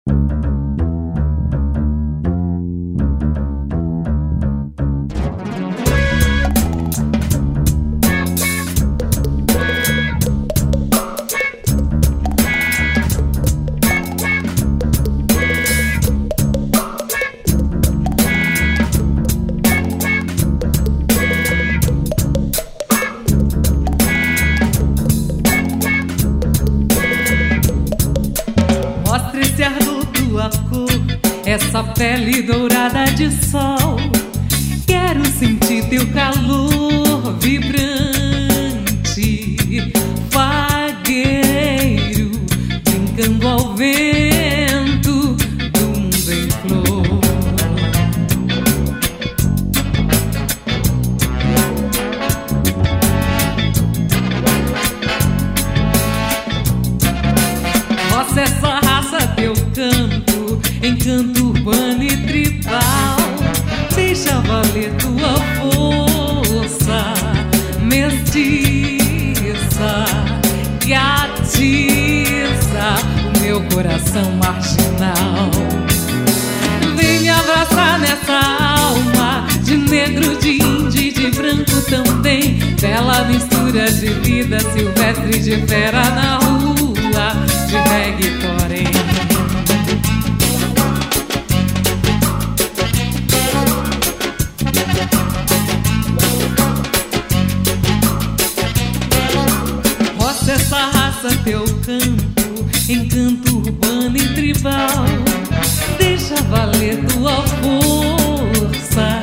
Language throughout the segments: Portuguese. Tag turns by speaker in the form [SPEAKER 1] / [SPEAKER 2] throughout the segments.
[SPEAKER 1] Mostra esse ardor, tua cor, essa pele dourada de sol. Quero sentir teu calor vibrante, fagueiro, brincando ao vento do mundo em flor. Nossa, essa raça, teu canto, encanto urbano e tribal. Deixa valer tua força mestiça que atiça o meu coração marginal. Vem me abraçar nessa alma de negro, de índio e de branco também. Bela mistura de vida silvestre, de fera na rua, de reggae porém. Roça essa raça, teu canto, encanto urbano e tribal. Deixa valer tua força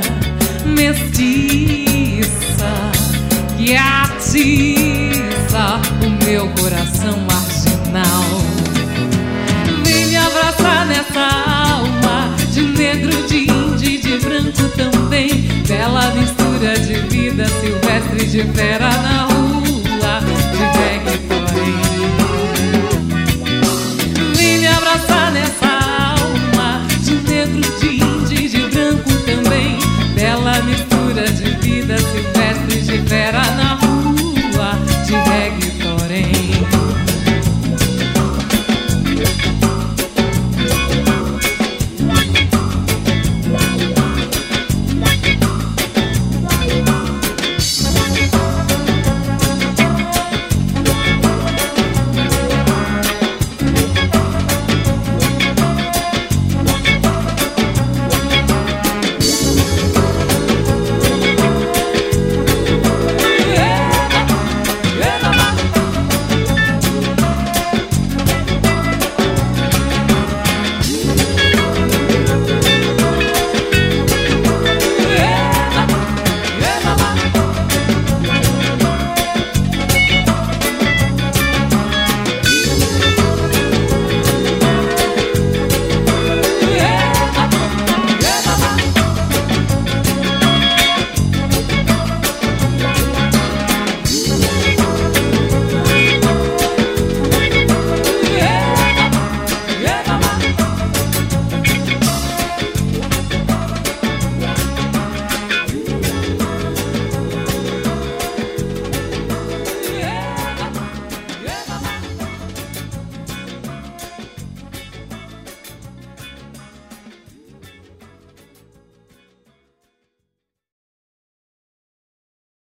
[SPEAKER 1] mestiça que atiça o meu coração marginal. Vem me abraçar nessa alma de negro, de índio e de branco também. Bela mistura de vida silvestre, de fera na rua,